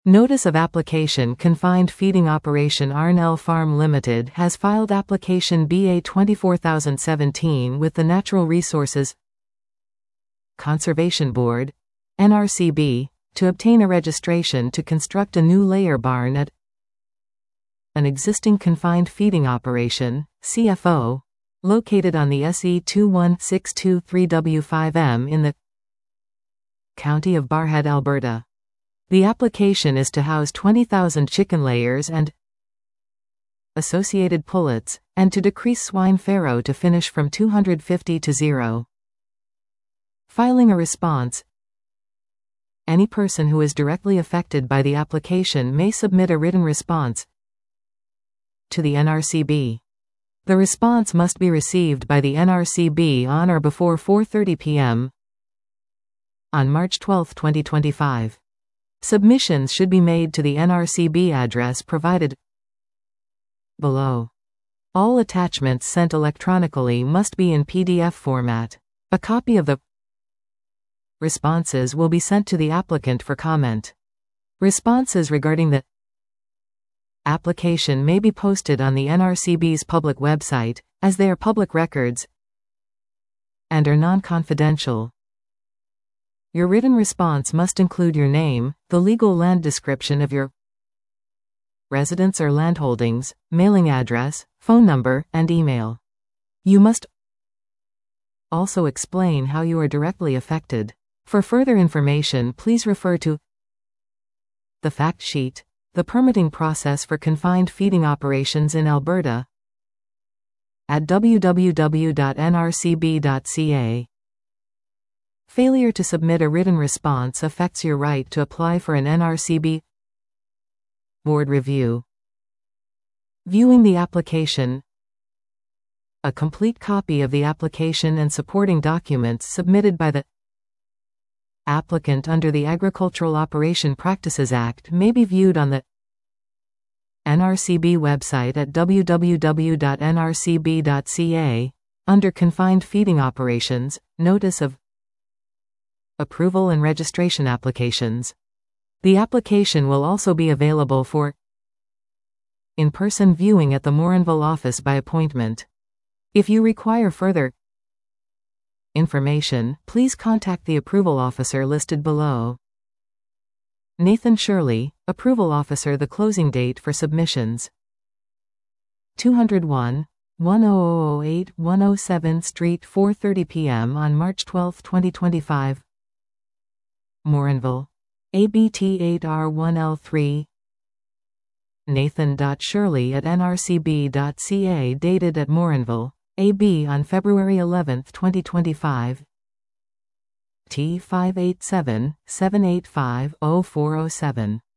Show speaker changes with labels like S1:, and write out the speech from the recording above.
S1: Notice of Application Confined Feeding Operation Arnell Farm Limited has filed application BA 24017 with the Natural Resources Conservation Board, NRCB, to obtain a registration to construct a new layer barn at an existing confined feeding operation, CFO, located on the SE 21623W5M in the County of Barrhead, Alberta. The application is to house 20,000 chicken layers and associated pullets, and to decrease swine farrow to finish from 250 to 0. Filing a response. Any person who is directly affected by the application may submit a written response to the NRCB. The response must be received by the NRCB on or before 4:30 p.m. on March 12, 2025. Submissions should be made to the NRCB address provided below. All attachments sent electronically must be in PDF format. A copy of the responses will be sent to the applicant for comment. Responses regarding the application may be posted on the NRCB's public website, as they are public records and are non-confidential. Your written response must include your name, the legal land description of your residence or landholdings, mailing address, phone number, and email. You must also explain how you are directly affected. For further information, please refer to the fact sheet, the permitting process for confined feeding operations in Alberta, at www.nrcb.ca. Failure to submit a written response affects your right to apply for an NRCB board review. Viewing the application. A complete copy of the application and supporting documents submitted by the applicant under the Agricultural Operation Practices Act may be viewed on the NRCB website at www.nrcb.ca, under Confined Feeding Operations, Notice of Approval and Registration Applications. The application will also be available for in-person viewing at the Morinville office by appointment. If you require further information, please contact the approval officer listed below. Nathan Shirley, Approval Officer. The closing date for submissions: 201, 10008 107 Street, 4:30 p.m. on March 12, 2025. Morinville. ABT8R1L3. Nathan.Shirley@nrcb.ca. Dated at Morinville, AB on February 11, 2025. T587-785-0407.